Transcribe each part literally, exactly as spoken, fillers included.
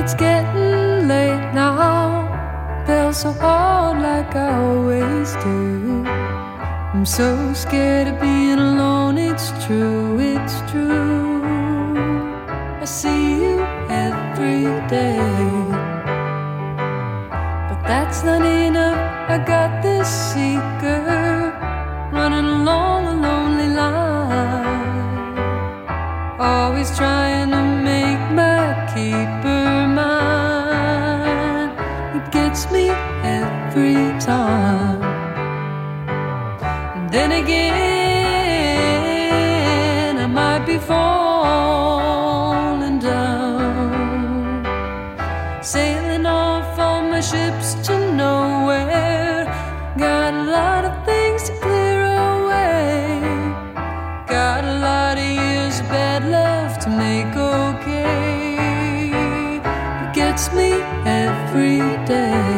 It's getting late now, fell so hard like I always do. I'm so scared of being alone, it's true, it's true. I see you every day, but that's not enough. I got this seeker running along a lonely line, always trying to make my keeper mine. It gets me every time. And then again, I might be falling down, sailing off on my ships to nowhere. Got a lot of things to clear away, got a lot of years of bad love to make okay. It gets me every day.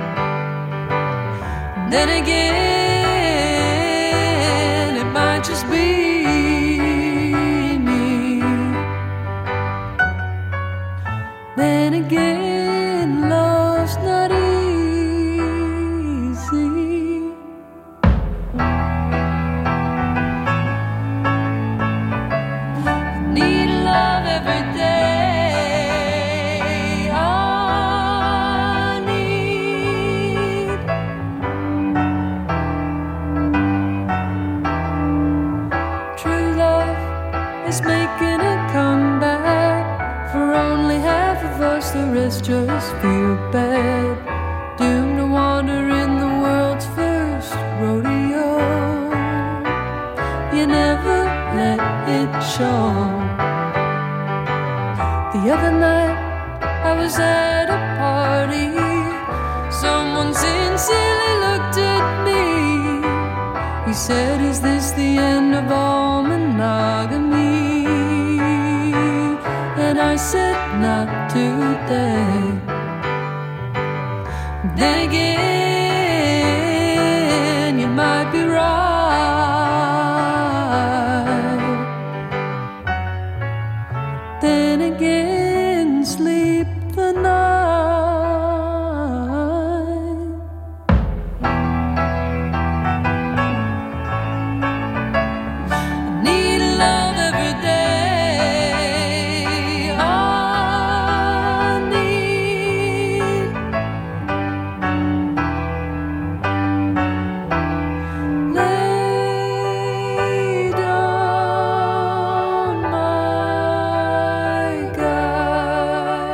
And then again, it might just be me. Then again, love's not easy. Need love every day. I need true love is making a comeback. For only half of us, the rest just feel bad. Doomed to wander in the world's first rodeo. You never let it show. The other night I was at a party, someone sincerely looked at me. He said, is this the end of all monogamy? And I said, not today. Then again, you might be right. Then again, sleep the night. I need love every day. I need lay down my guide.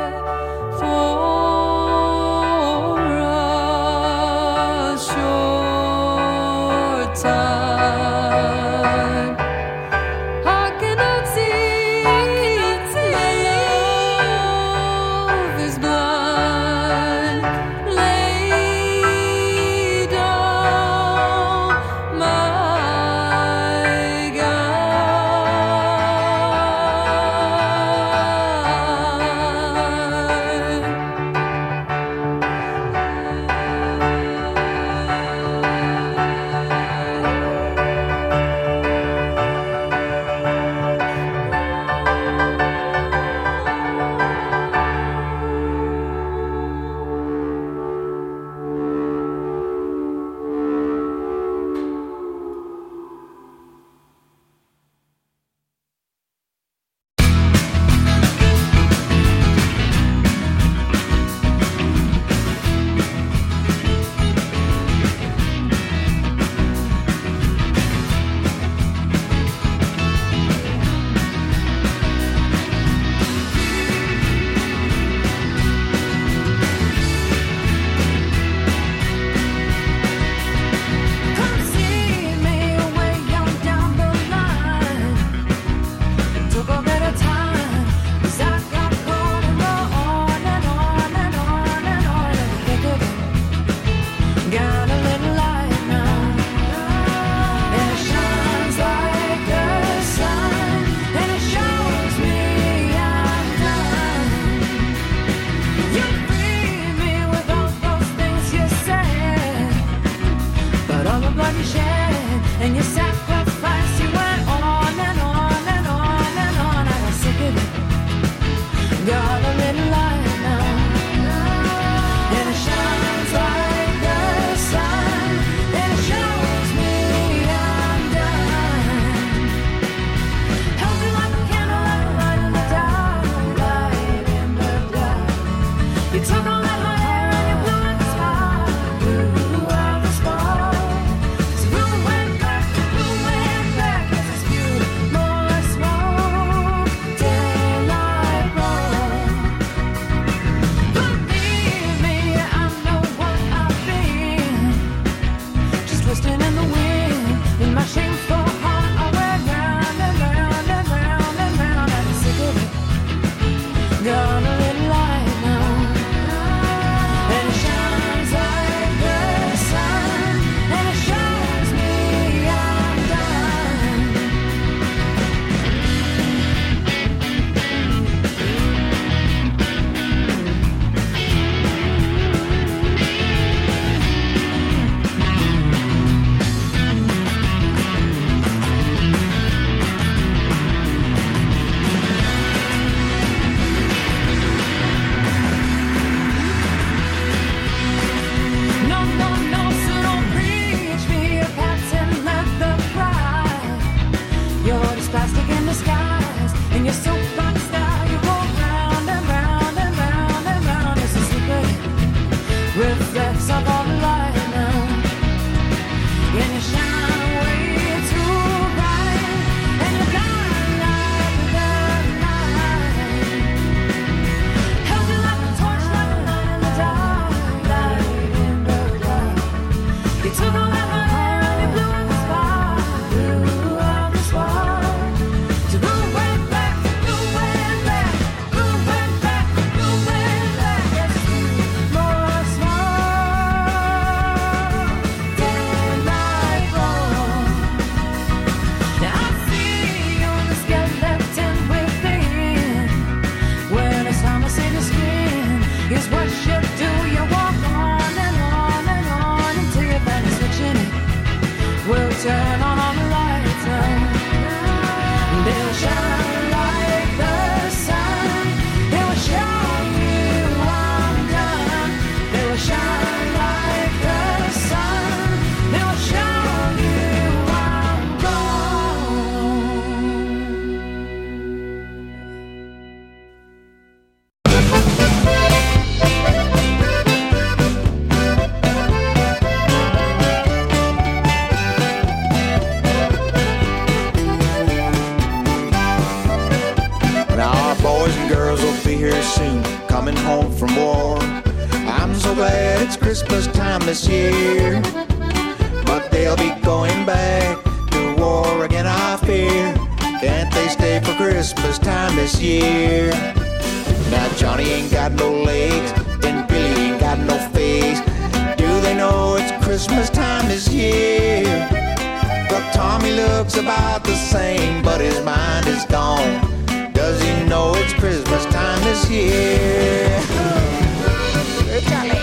soon coming home from war. I'm so glad it's Christmas time this year, but they'll be going back to war again, I fear. Can't they stay for Christmas time this year? Now Johnny ain't got no legs, and Billy ain't got no face. Do they know it's Christmas time this year? But Tommy looks about the same, but his mind is gone. Does he know it's Christmas time this year? Hey, Charlie.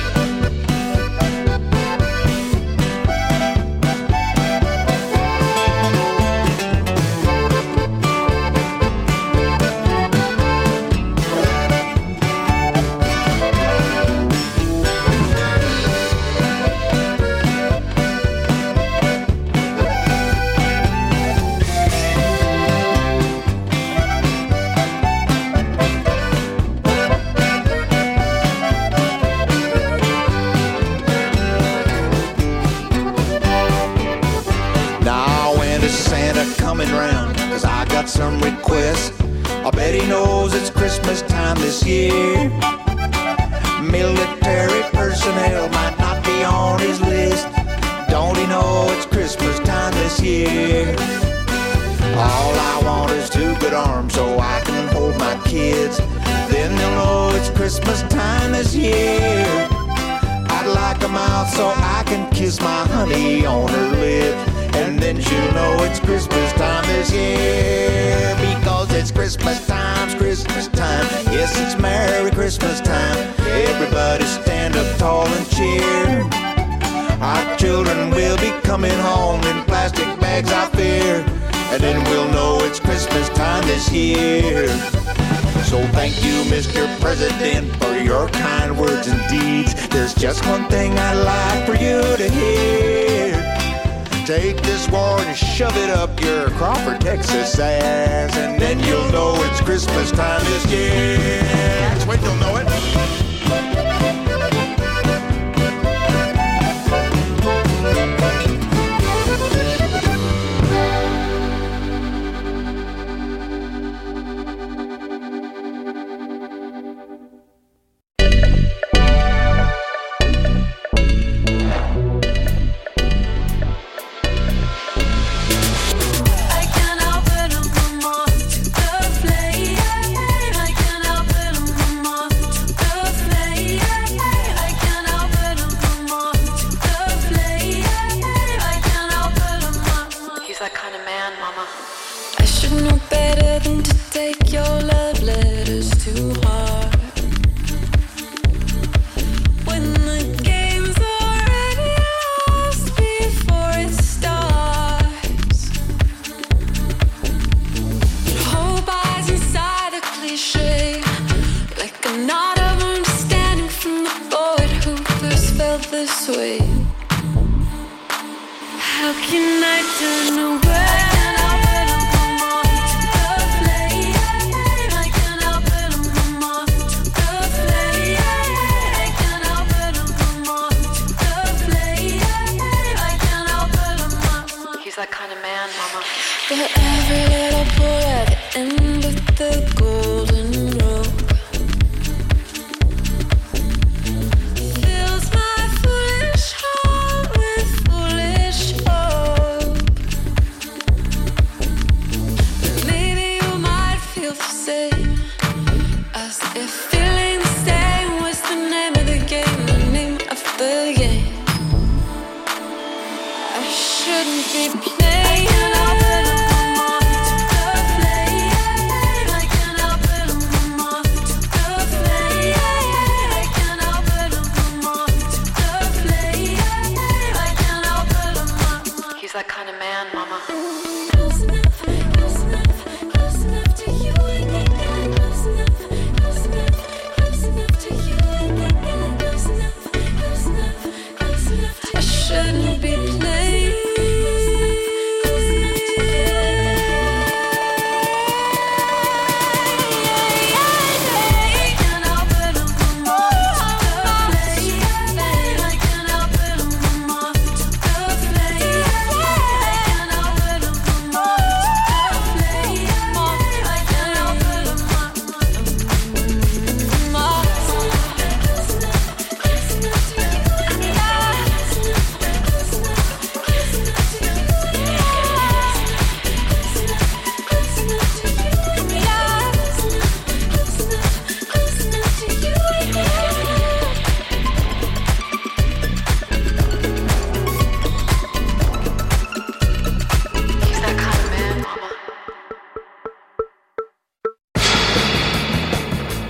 Some requests. I bet he knows it's Christmas time this year. Military personnel might not be on his list. Don't he know it's Christmas time this year? All I want is two good arms so I can hold my kids. Then they'll know it's Christmas time this year. I'd like a mouth so I can kiss my honey on her lips. And then she'll know it's Christmas time this year. Because it's Christmas time, it's Christmas time. Yes, it's Merry Christmas time. Everybody stand up tall and cheer. Our children will be coming home in plastic bags, I fear. And then we'll know it's Christmas time this year. So thank you, Mister President, for your kind words and deeds. There's just one thing I'd like for you to hear. Take this war and shove it up your Crawford, Texas ass, and then you'll know it's Christmas time this year. That's when you'll know it. I can't help it, I'm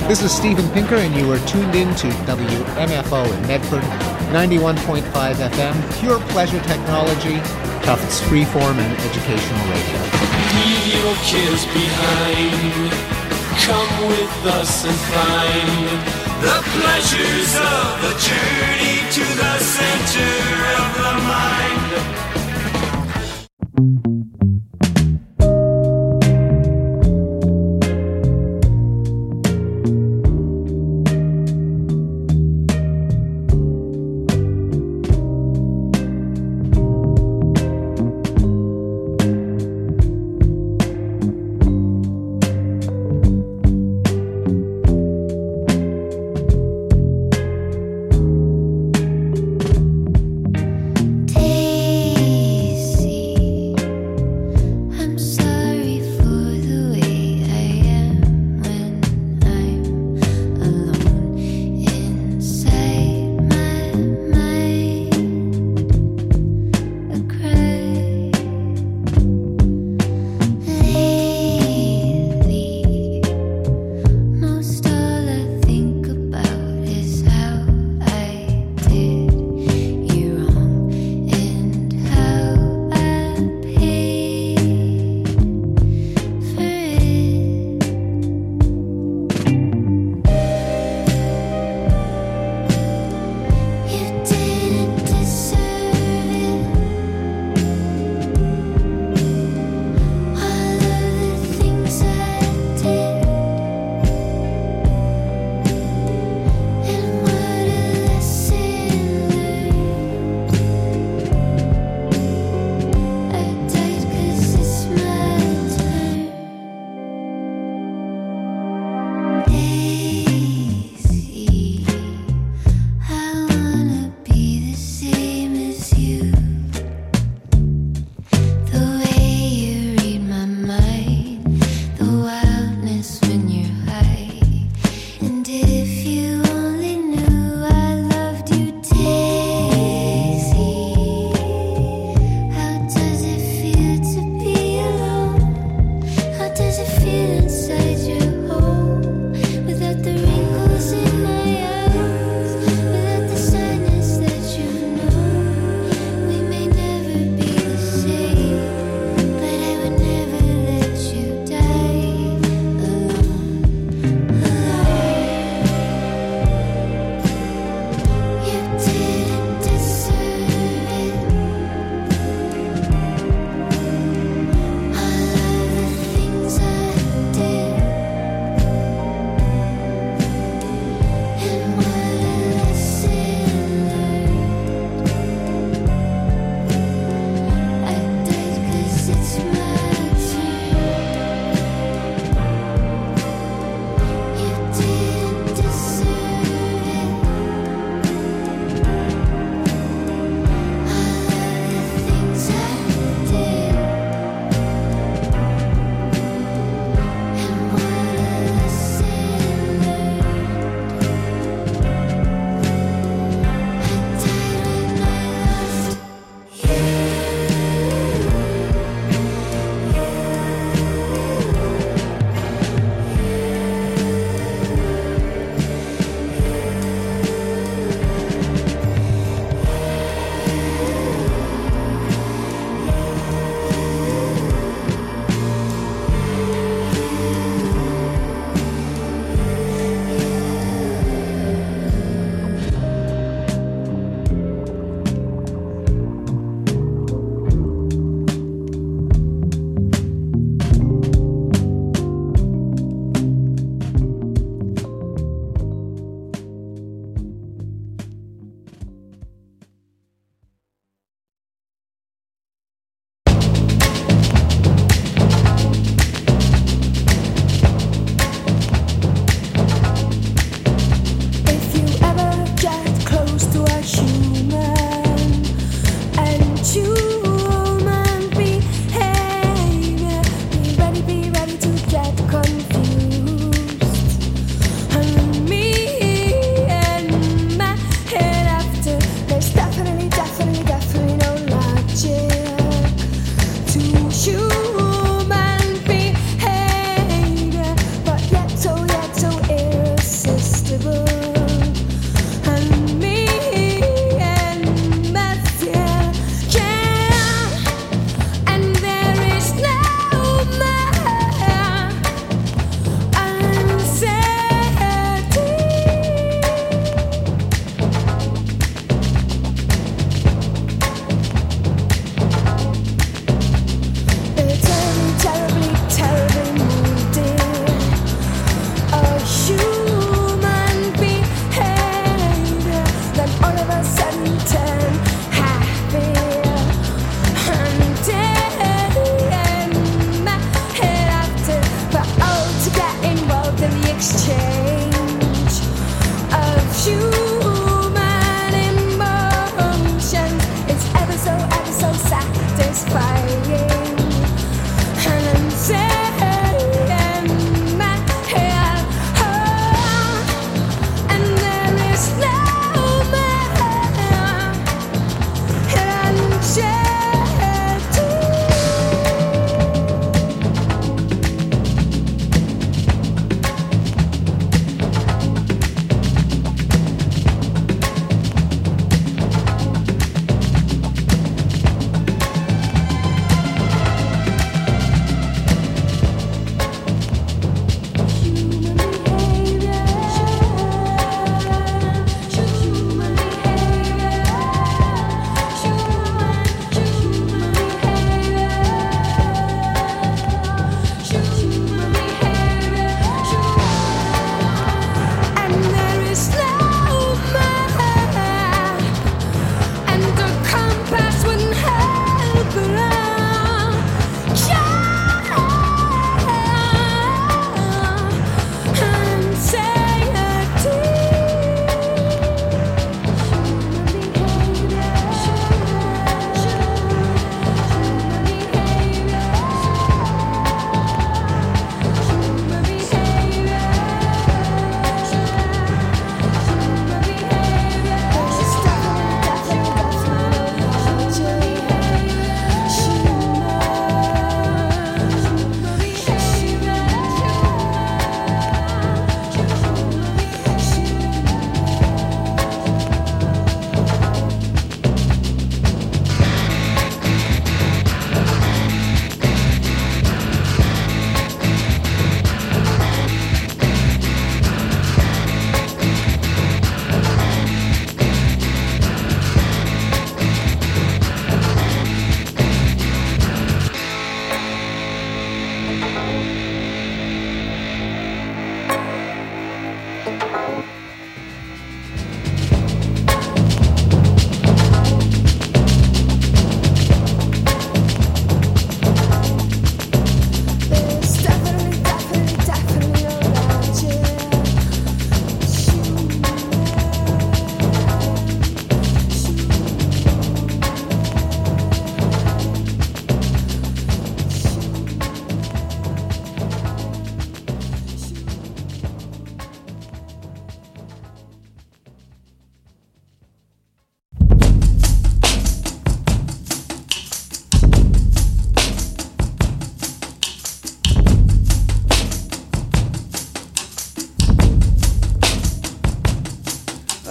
This is Steven Pinker, and you are tuned in to W M F O in Medford, ninety-one point five F M, pure pleasure technology, Tufts freeform and educational radio. Leave your cares behind. Come with us and find the pleasures of the journey to the center of the mind.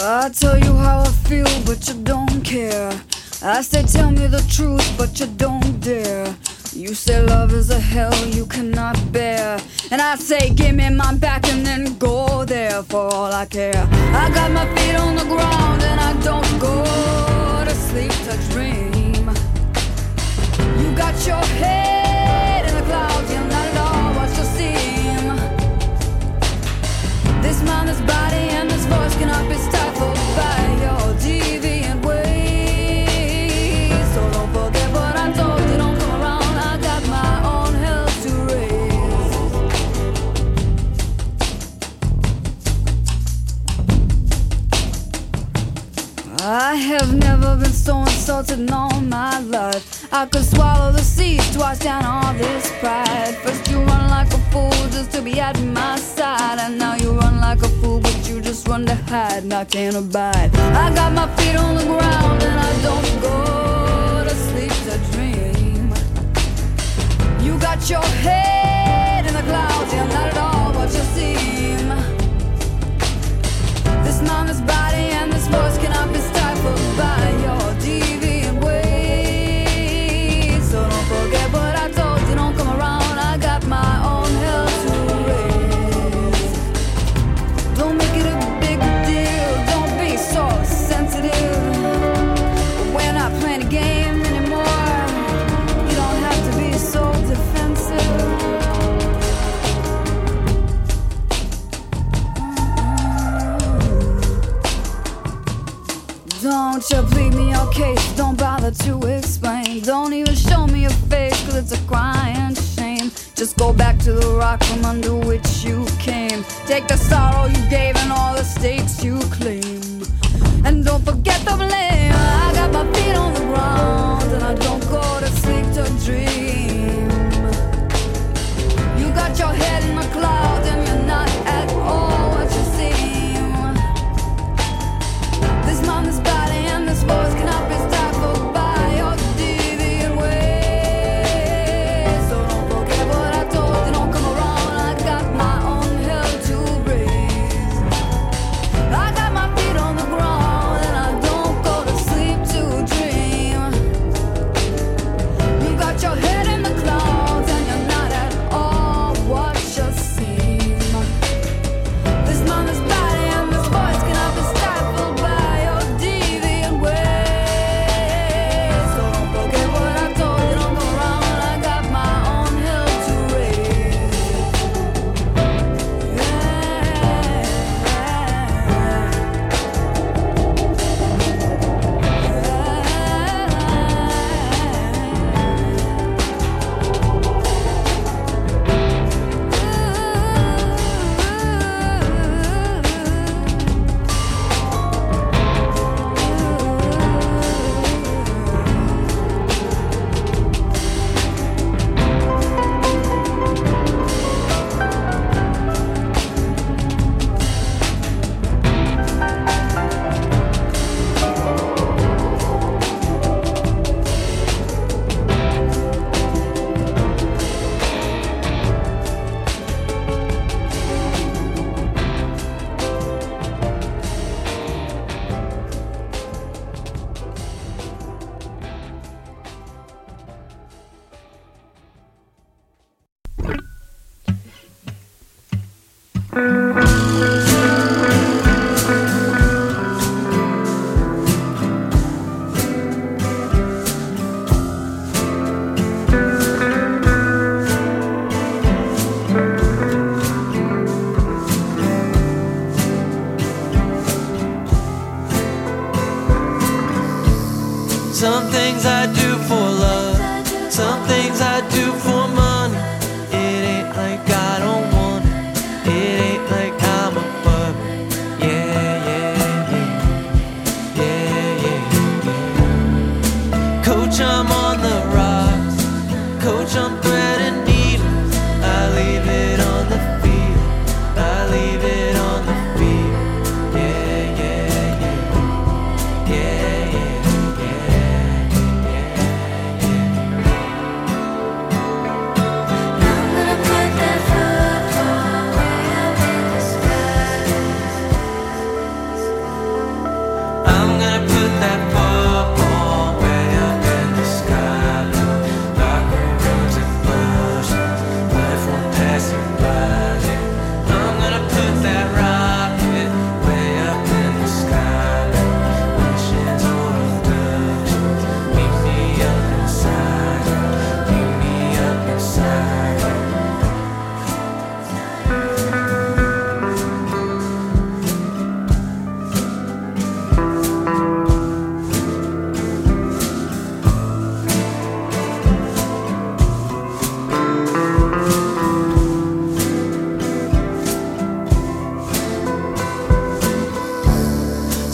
I tell you how I feel, but you don't care. I say tell me the truth, but you don't dare. You say love is a hell you cannot bear, and I say give me my back and then go there for all I care. I got my feet on the ground and I don't go to sleep to dream. You got your head in the clouds, you're not at all what you seem. This mind, this body and this voice cannot be stifled by your deviant ways. So don't forget what I told you, don't come around, I got my own hell to raise. I have never been so insulted in all my life. I could swallow the seas twice down all this pride. First you run like a fool just to be at my side, and now you run like a fool but you just run to hide, and I can't abide. I got my feet on the ground and I don't go to sleep to dream. You got your head in the clouds, you're not at all what you seem. This mind, this body and this voice cannot be stifled by your deviant ways. So don't forget what I told you, don't come around, I got my own hell to raise. Don't make it a big deal, don't be so sensitive. We're not playing a game anymore, you don't have to be so defensive. Don't you plead me your case, don't bother to explain. Don't even show me your face, cause it's a crying shame. Just go back to the rock from under which you came. Take the sorrow you gave and all the stakes you claim, and don't forget the blame. I got my feet on the ground and I don't go to sleep to dream. You got your head in the clouds and you're not at all what you seem. This mind, this body and this voice cannot be stifled by your deviant ways. So don't forget what I told you, don't come around, I got my own hell to raise. I got my feet on the ground and I don't go to sleep to dream. You got your head in the clouds and you're not at all what you seem. This mind, this body and this voice cannot be stifled by your deviant ways. So don't forget what I told you, don't go around, I got my own hell to raise. Some things I do for love, some things I do for money. It ain't like I don't want it, it ain't like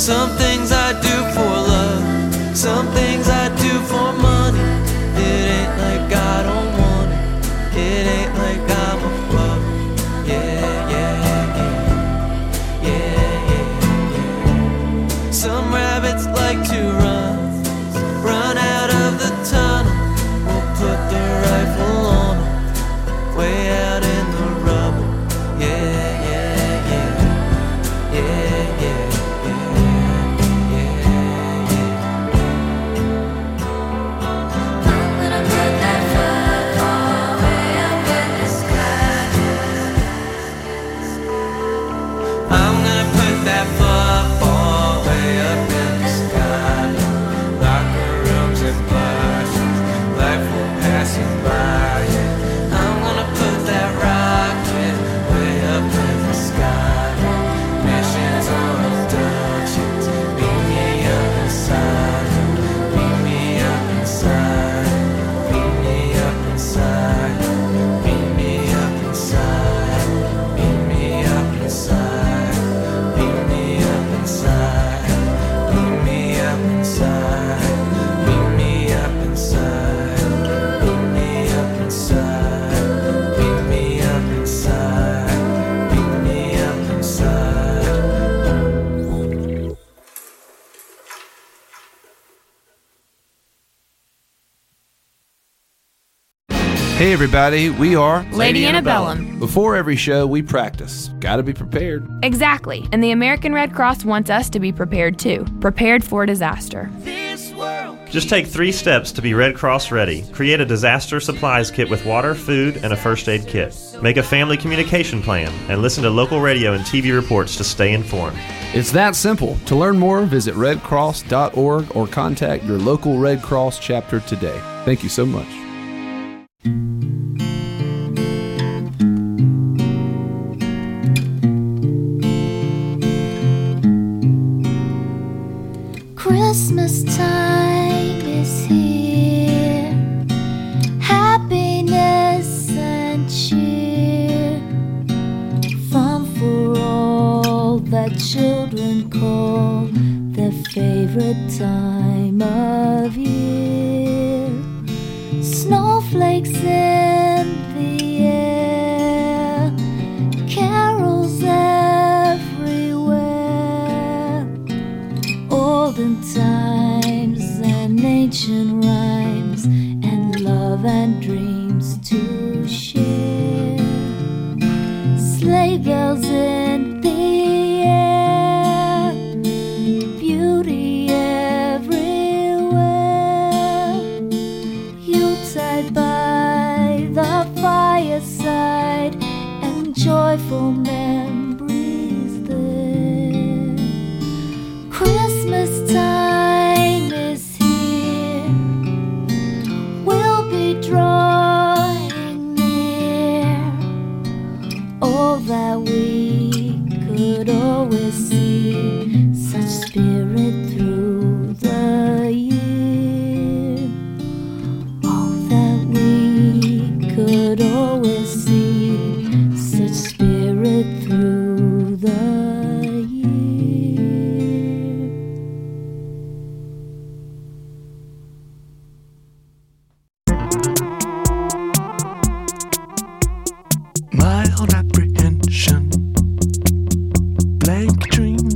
Some things I do for love, some things I do for money. It ain't like I don't want it, it ain't like I'm above it. Yeah, yeah, yeah, yeah, yeah, yeah. Some rabbits like to run, run out of the tunnel. We'll put the rifle on them, way out in the rubble. Yeah, yeah, yeah, yeah, yeah. Hey everybody, we are Lady, Lady Antebellum. Antebellum. Before every show, we practice. Gotta be prepared. Exactly, and the American Red Cross wants us to be prepared too. Prepared for disaster. Just take three steps to be Red Cross ready. Create a disaster supplies kit with water, food, and a first aid kit. Make a family communication plan, and listen to local radio and T V reports to stay informed. It's that simple. To learn more, visit red cross dot org or contact your local Red Cross chapter today. Thank you so much. Christmas time is here, happiness and cheer, fun for all that children call their favorite time of year. Snowflakes in the air, carols everywhere, olden times and ancient rhymes, and love and dreams to share. Sleigh bells in the air, beauty everywhere, Yuletide by the fireside, and joyful memories there. Christmas time is here, we'll be drawing near, all that we could always see, such spirit through the year, all that we could always see, such spirit through the year. Mild apprehension, blank dream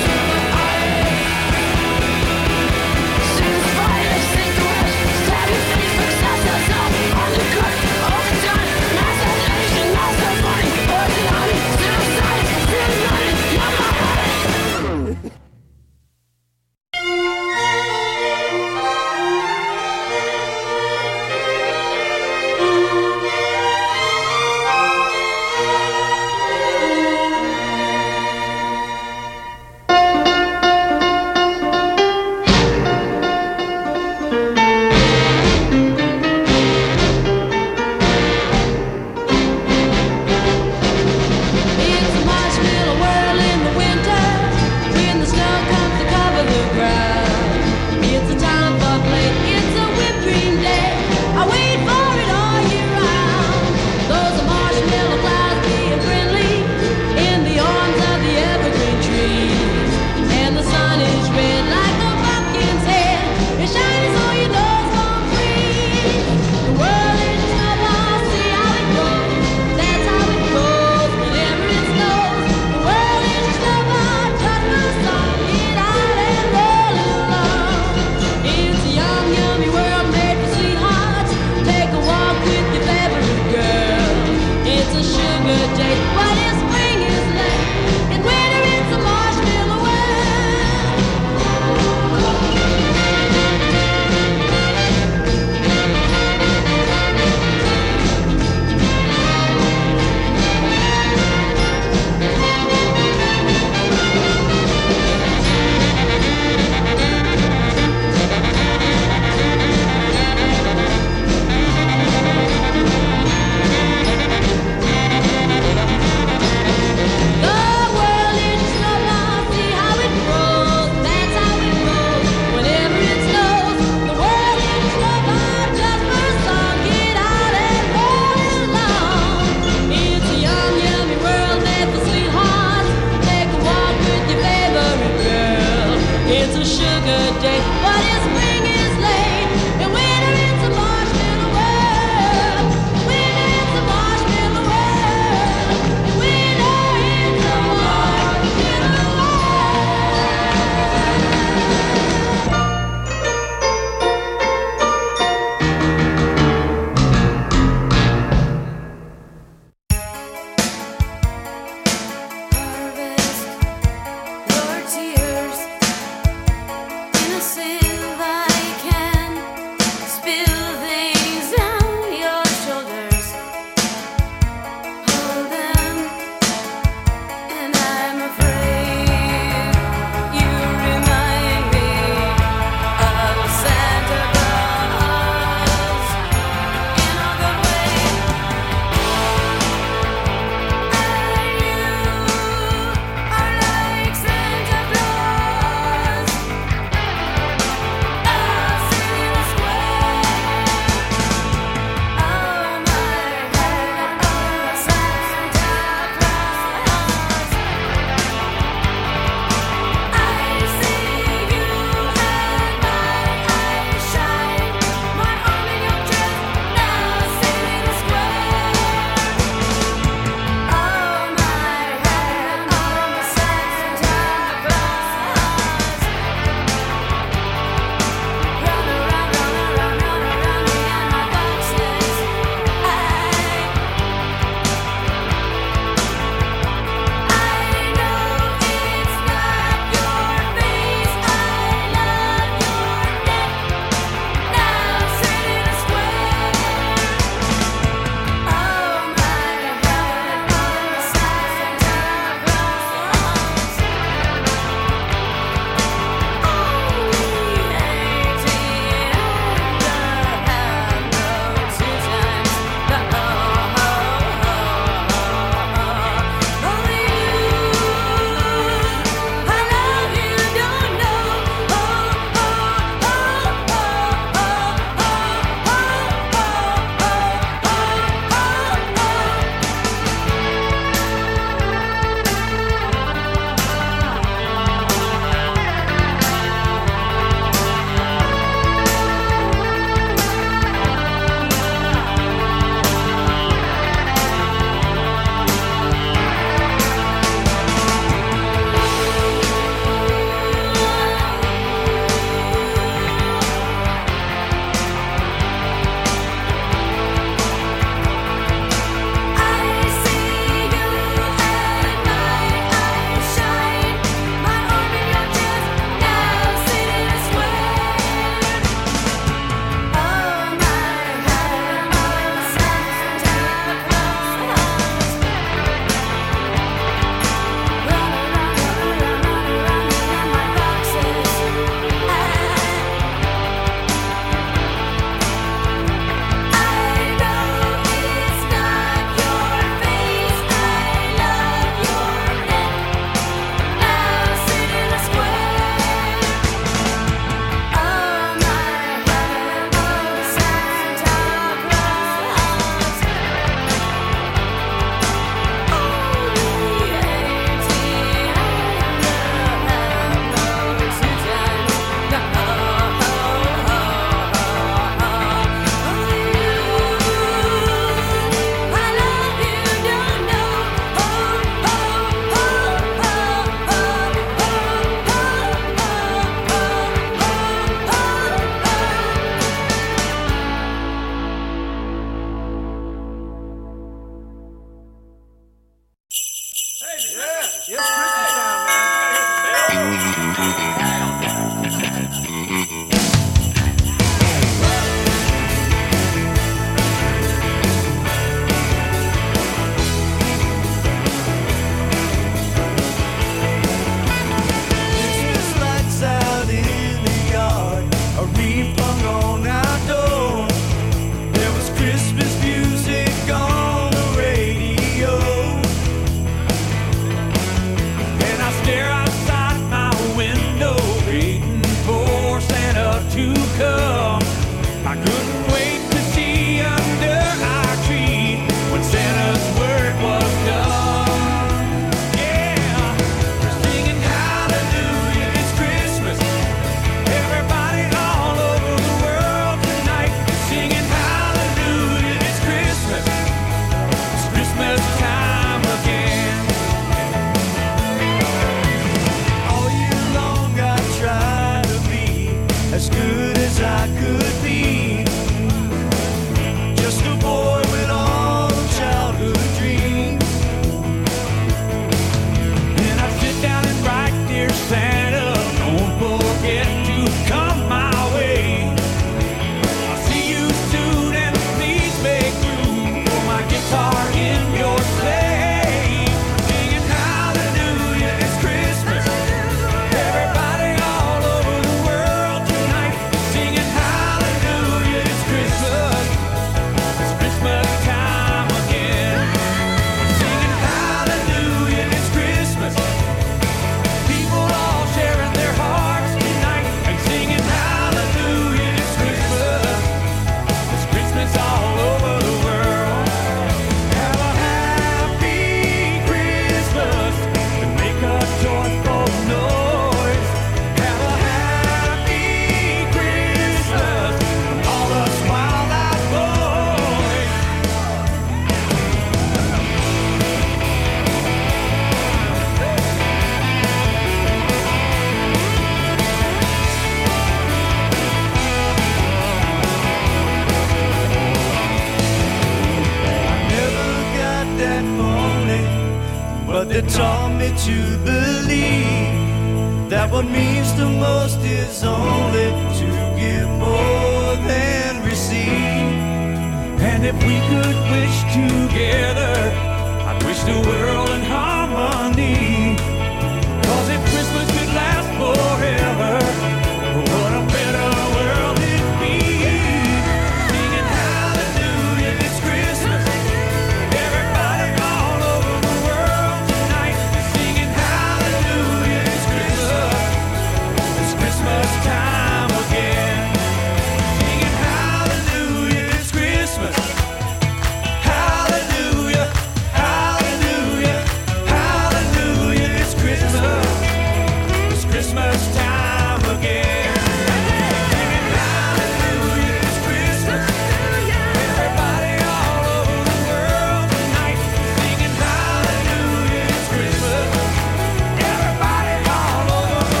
but they taught me to believe that what means the most is only to give more than receive. And if we could wish together, I'd wish the world in harmony. Cause if Christmas could last forever, what a better world it'd be. Singing hallelujah, it's Christmas. Everybody all over the world tonight singing hallelujah, it's Christmas. It's Christmas time again. Singing hallelujah, it's Christmas. Hallelujah, hallelujah, hallelujah, it's Christmas. It's Christmas time again. Singing hallelujah, it's Christmas. Everybody all over the world tonight singing hallelujah, it's Christmas. Everybody all over the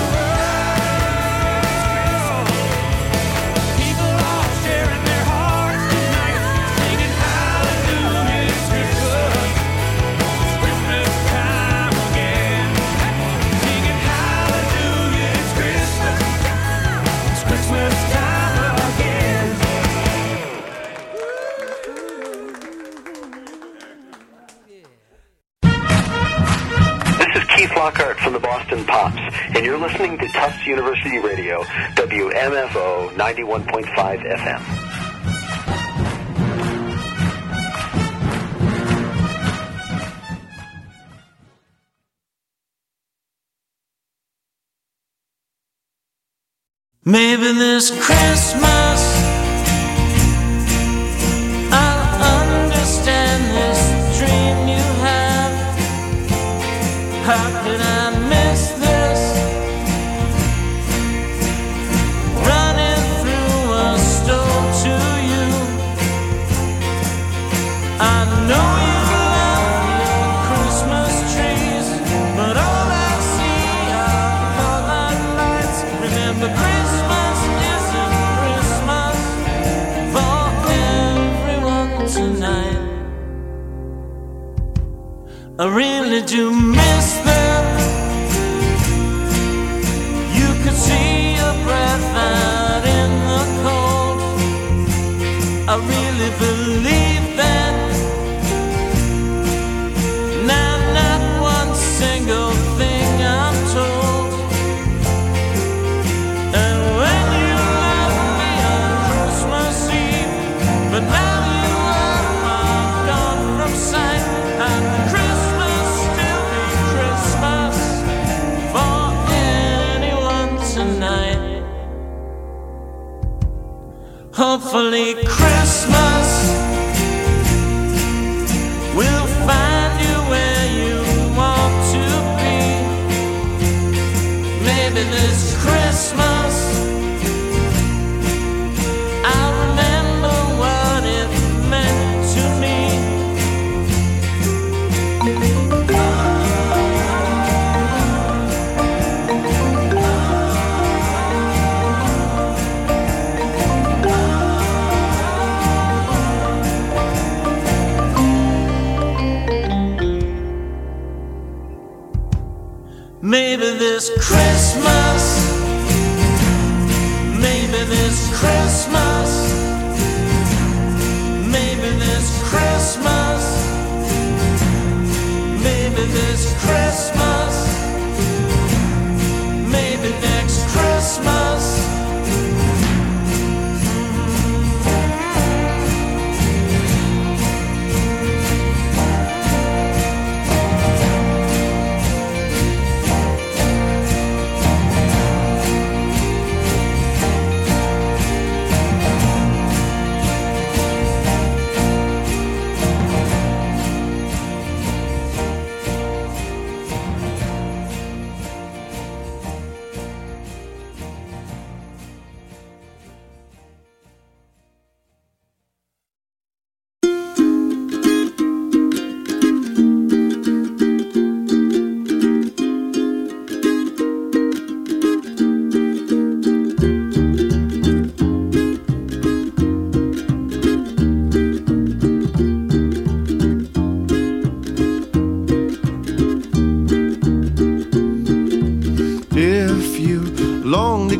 world. People all sharing their hearts tonight singing hallelujah, it's Christmas. It's Christmas time again. Singing hallelujah, it's Christmas. It's Christmas time again. This is Keith Lockhart from the Boston Pops, and you're listening to Tufts University Radio, W M F O ninety-one point five F M. Maybe this Christmas I'll understand this dream you have. How could I miss this? Running through a store to you. I know you love your Christmas trees, but all I see are colored lights. Remember Christmas isn't Christmas for everyone tonight. I really do miss them. You could see your breath out in the cold. I really believe that. Now not one single thing I'm told. And when you left me on Christmas Eve, but now you are gone from sight, and Christmas still be Christmas for anyone tonight. Hopefully Christmas will find you where you want to be. Maybe this Christmas I'll remember what it meant to me. Maybe this Christmas, maybe this Christmas, maybe this Christmas, maybe this Christmas, maybe next Christmas.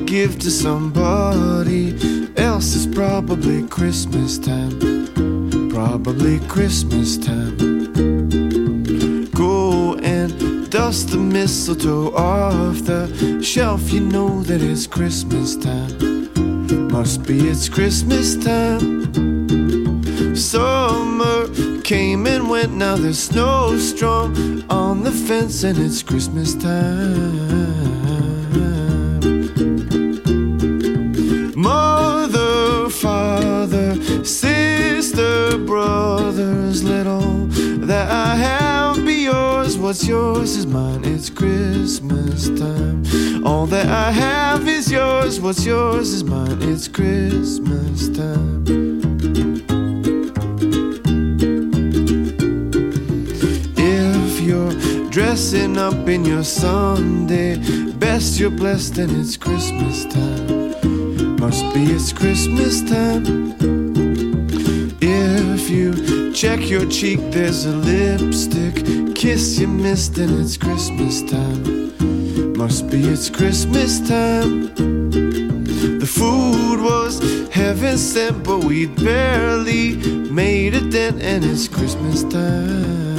give to somebody else. It's probably Christmas time, probably Christmas time. Go and dust the mistletoe off the shelf. You know that it's Christmas time, must be it's Christmas time. Summer came and went, now there's snowstorm on the fence, and it's Christmas time. Mother, father, sister, brothers, let all that I have be yours. What's yours is mine, it's Christmas time. All that I have is yours. What's yours is mine, it's Christmas time. If you're dressing up in your Sunday best, you're blessed and it's Christmas time, must be it's Christmas time. If you check your cheek, there's a lipstick kiss you missed, and it's Christmas time, must be it's Christmas time. The food was heaven sent, but we barely made a dent, and it's Christmas time.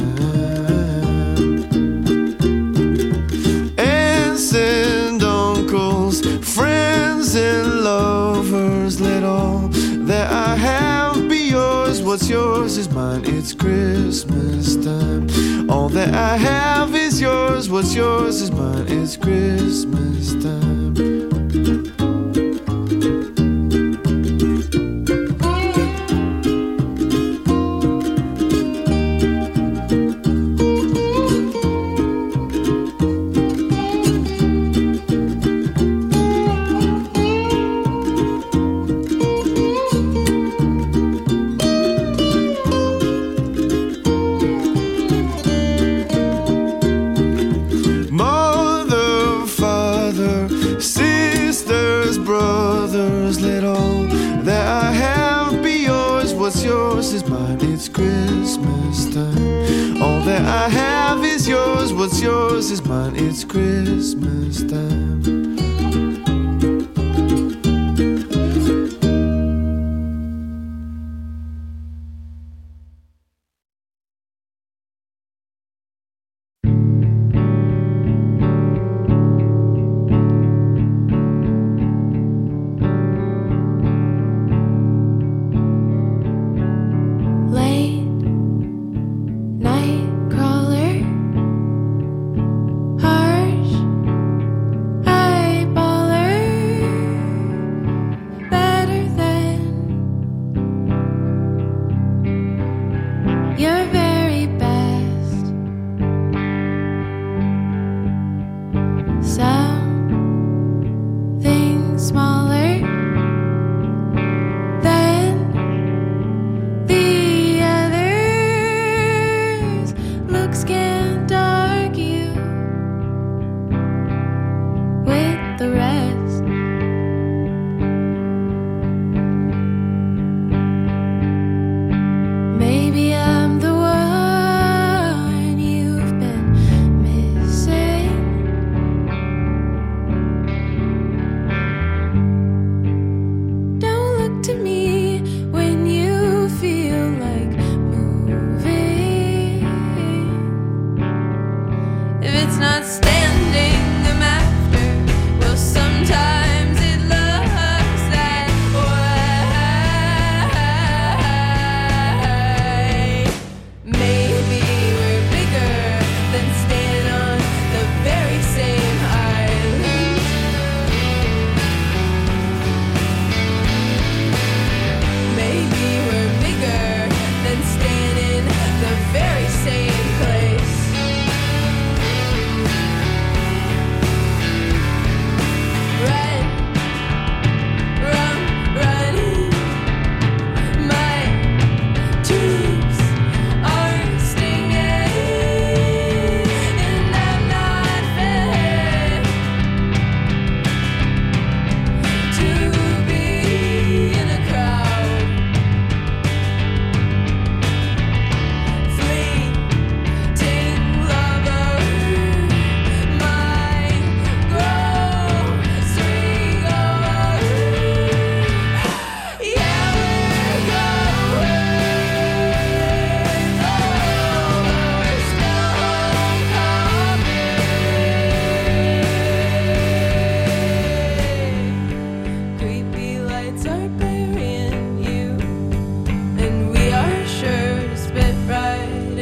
Aunts and uncles, friends and lovers, let all that I have be yours. What's yours is mine, it's Christmas time. All that I have is yours. What's yours is mine, it's Christmas time. I have is yours. What's yours is mine, it's Christmas time. I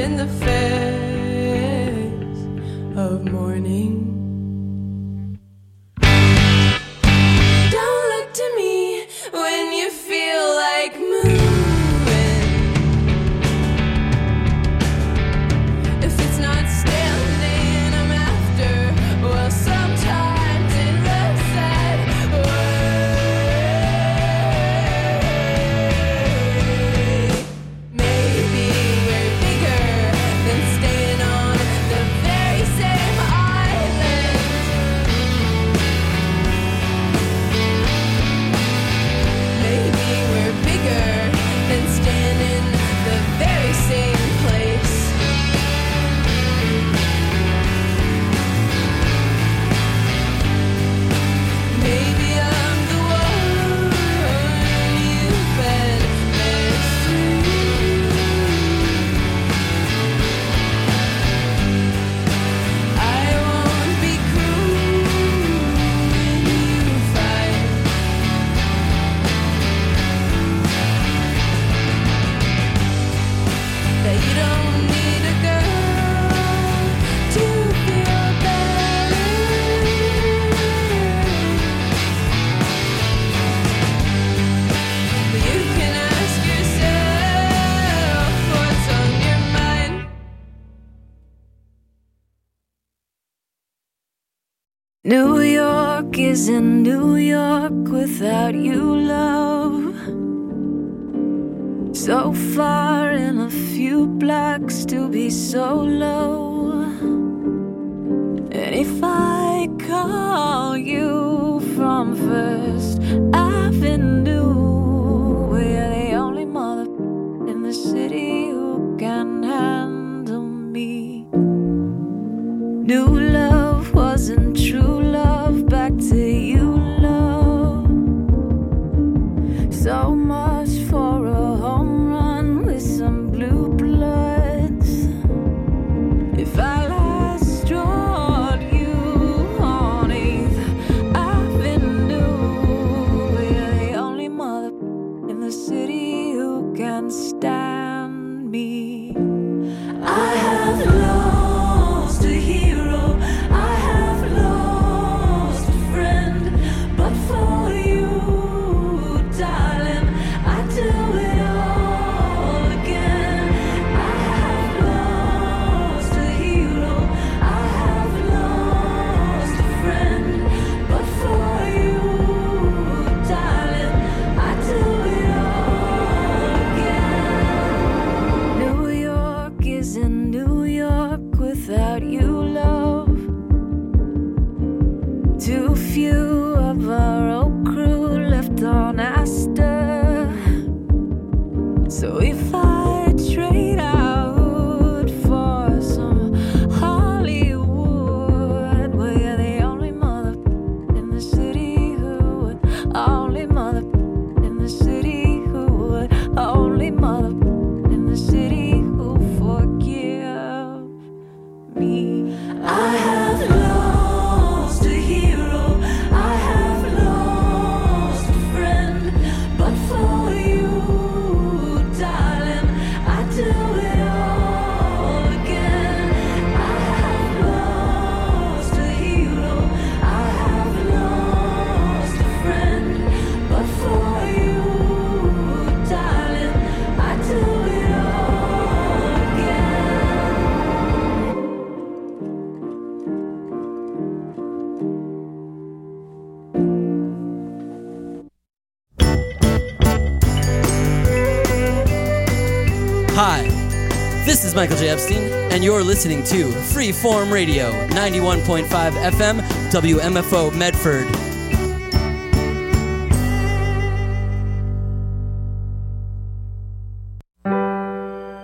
in the face of morning. Don't look to me when you feel like moving. If it's not standing I'm after, well sometimes it looks that way. Maybe we're bigger than staying on the very same island. Maybe we're bigger than staying in the very same place. Maybe I'm the one you've been missing. I won't be cruel when you fight. That you don't need a girl to feel better. But you can ask yourself what's on your mind. New York isn't New York without you, love. So far in a few blocks to be so low. And if I call you from First Avenue, we're the only mother in the city who can handle me. New love wasn't true love, back to you, love. So much for a home run with some blue bloods. If I last drawed you on eighth Avenue, we're the only mother in the city who can stand me. I have lost a hero, I have lost a friend, but for you, darling, I do it all again. I have lost a hero, I have lost a friend, but for you, darling, I do it all again. New York isn't New York without you, love. Too few of our old crew left on Astor. So if I trade out for some Hollywood, we're the only mother in the city who would, only mother in the city who would, only mother in the city who forgive me. I have lost a hero, I have lost a friend, but for you, darling, I do it all again. I have lost a hero, I have lost a friend, but for you, darling, I do it all again. Hi, this is Michael J. Epstein, and you're listening to Freeform Radio, ninety-one point five F M, W M F O Medford.